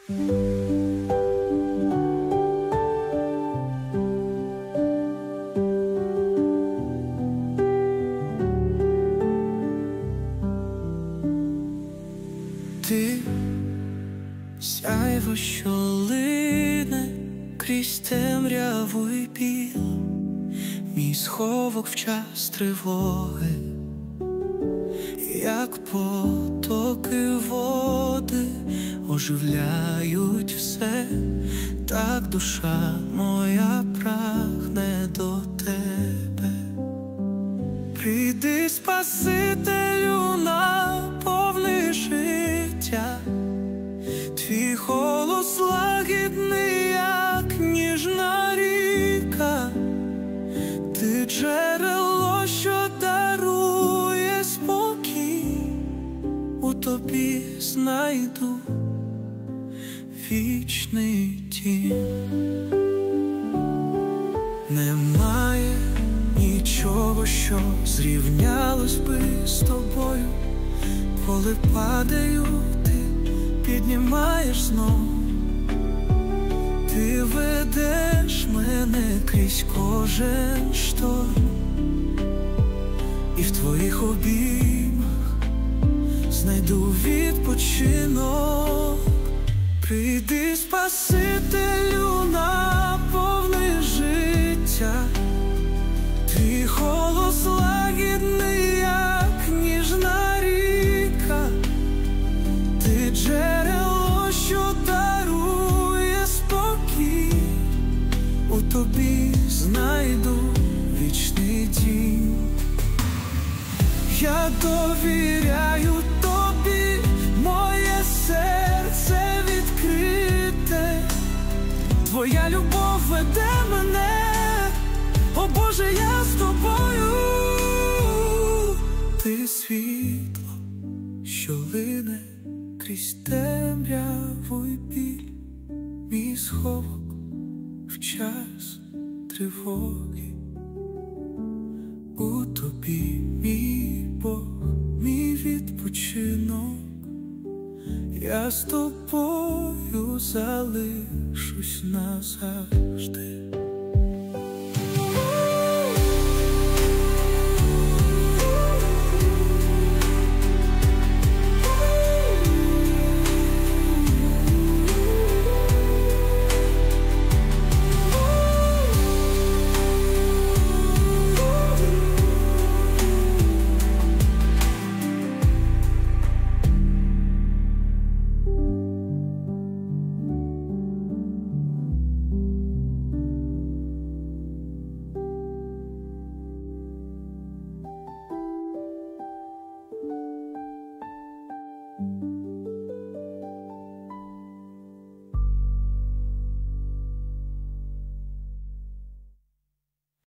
Ти сяйво, що лине крізь темряву й біль, мій сховок в час тривоги, як потоки води оживляють все, так душа моя прагне до тебе. Прийди, Спасителю, наповни життя, твій голос лагідний, як ніжна ріка, ти джерело, що дарує спокій, у тобі знайду вічний дім. Немає нічого, що зрівнялось би з тобою. Коли падаю, ти піднімаєш знов. Ти ведеш мене крізь кожен шторм, і в твоїх обіймах знайду відпочинок. Прийди, Спасителю, наповни життя, твій голос лагідний, як ніжна ріка, ти джерело, що дарує спокій, у тобі знайду вічний дім. Я довіряю тобі, моє серце відкрите, твоя любов веде мене, о Боже, я з тобою. Ти світло, що лине крізь темряву й біль, мій сховок в час тривоги, у тобі мій Бог, мій відпочинок. Я з тобою залишусь назавжди.